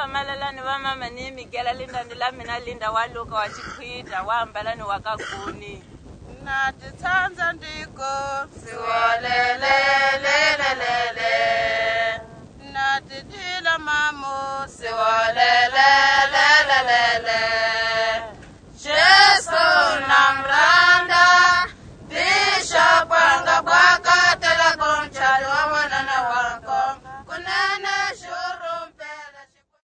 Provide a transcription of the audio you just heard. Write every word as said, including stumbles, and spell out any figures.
Malala wa mama ni Miguel Linda Lamina Linda Waluka wa Chikwita wa Mbalani wa Kakuni. Na titanza ndiko siwalele